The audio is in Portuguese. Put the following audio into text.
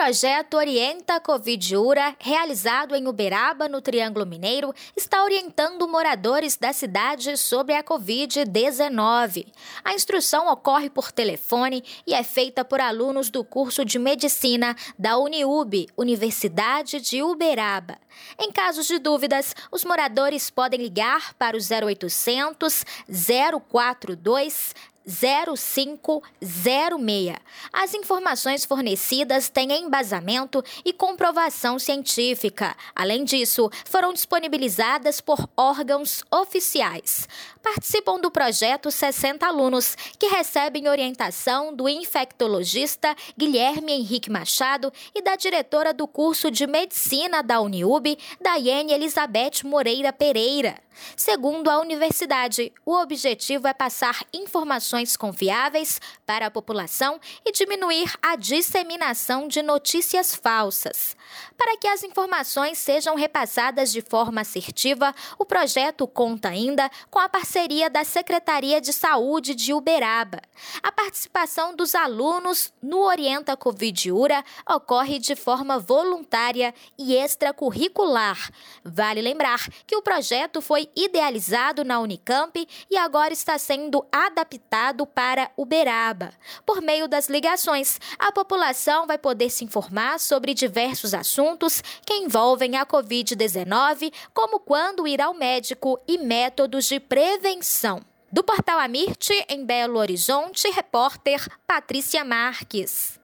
projeto Orienta Covid URA, realizado em Uberaba, no Triângulo Mineiro, está orientando moradores da cidade sobre a Covid-19. A instrução ocorre por telefone e é feita por alunos do curso de Medicina da UniUB, Universidade de Uberaba. Em casos de dúvidas, os moradores podem ligar para o 0800 042 0506. As informações fornecidas têm embasamento e comprovação científica. Além disso, foram disponibilizadas por órgãos oficiais. Participam do projeto 60 alunos, que recebem orientação do infectologista Guilherme Henrique Machado e da diretora do curso de Medicina da UniUB, Daiane Elizabeth Moreira Pereira. Segundo a universidade, o objetivo é passar informações confiáveis para a população e diminuir a disseminação de notícias falsas. Para que as informações sejam repassadas de forma assertiva, o projeto conta ainda com a parceria da Secretaria de Saúde de Uberaba. A participação dos alunos no Orienta Covid URA ocorre de forma voluntária e extracurricular. Vale lembrar que o projeto foi idealizado na Unicamp e agora está sendo adaptado para Uberaba. Por meio das ligações, a população vai poder se informar sobre diversos assuntos que envolvem a Covid-19, como quando ir ao médico e métodos de prevenção. Do Portal Amirte, em Belo Horizonte, repórter Patrícia Marques.